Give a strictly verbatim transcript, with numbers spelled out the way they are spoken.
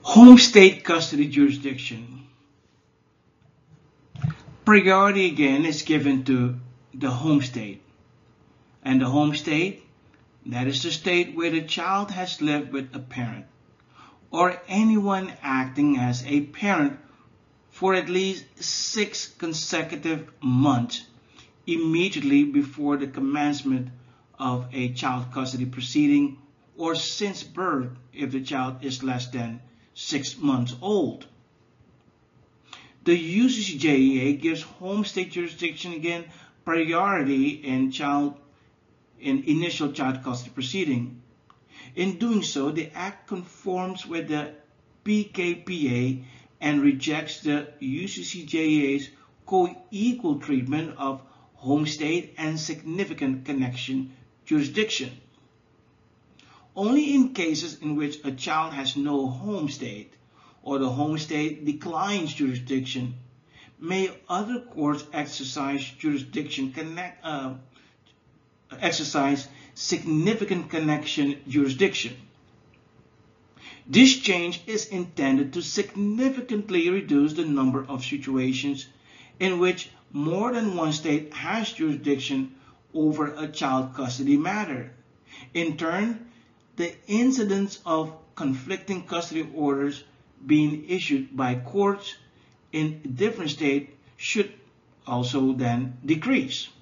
Home state custody jurisdiction. Priority again is given to the home state. And the home state, that is the state where the child has lived with a parent or anyone acting as a parent for at least six consecutive months immediately before the commencement of a child custody proceeding or since birth if the child is less than six months old. The U C C J E A gives home state jurisdiction again priority in child in initial child custody proceeding. In doing so, the Act conforms with the P K P A and rejects the U C C J E A's co-equal treatment of home state and significant connection jurisdiction. Only in cases in which a child has no home state or the home state declines jurisdiction may other courts exercise jurisdiction connect, uh, exercise significant connection jurisdiction. This change is intended to significantly reduce the number of situations in which more than one state has jurisdiction over a child custody matter. In turn, the incidence of conflicting custody orders being issued by courts in different states should also then decrease.